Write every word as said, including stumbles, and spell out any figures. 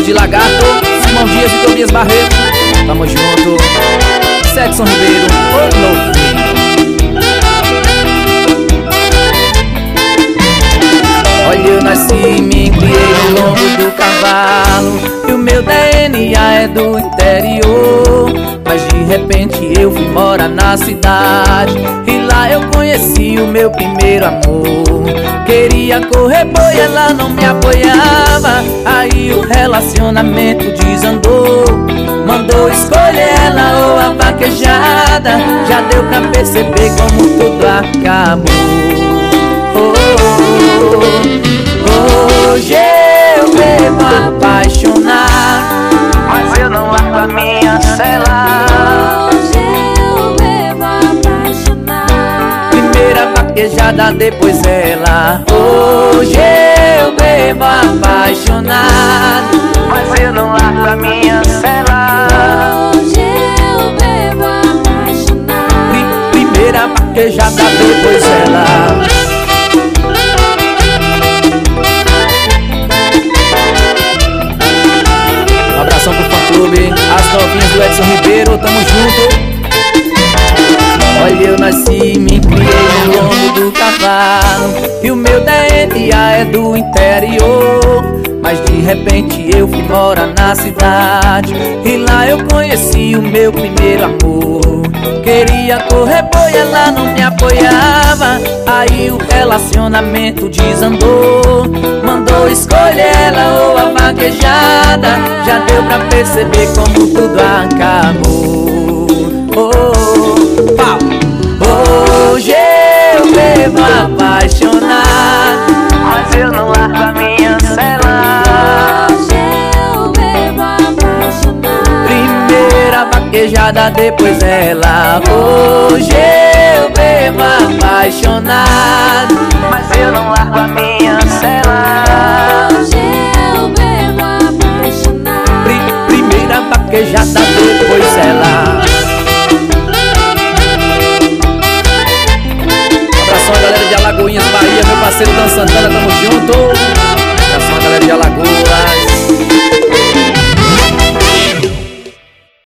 de Lagarto, Simão Dias e Tobias Barreto. Tamo junto. Sexson Ribeiro, o novo. Olha, eu nasci e me criei no lombo do cavalo, e o meu D N A é do interior. Mas de repente eu fui morar na cidade, e lá eu conheci o meu primeiro amor. Queria correr boi, ela não me apoiava, aí o relacionamento desandou. Mandou escolher ela ou a vaquejada, já deu pra perceber como tudo acabou. Oh, oh, oh. Hoje eu bebo apaixonado, mas eu não largo a minha cela. Hoje eu bebo apaixonado, Primeira vaquejada, depois ela. Hoje eu bebo apaixonado, mas eu não largo a minha cela. hoje eu bebo apaixonado. Pri- Primeira vaquejada, depois ela. Um abração pro fã-clube, as novinhas do Edson Ribeiro, tamo junto. Olha, eu nasci e me criei no lombo do cavalo, e o meu D N A é do interior. Mas de repente eu fui morar na cidade, e lá eu conheci o meu primeiro amor. Queria correr boi, ela não me apoiava, aí o relacionamento desandou. Mandou escolher ela ou a vaquejada, já deu pra perceber como tudo acabou. Oh, pau. Hoje eu bebo apaixonado, mas eu não largo a minha cela. Hoje eu bebo apaixonado. Primeira vaquejada, depois ela. Hoje eu bebo apaixonado, mas eu não largo a minha cela. Hoje eu bebo apaixonado. Pri- Primeira vaquejada, depois ela. Abração, galera de Alagoinhas, Bahia, meu parceiro Dan Santana, tamo junto.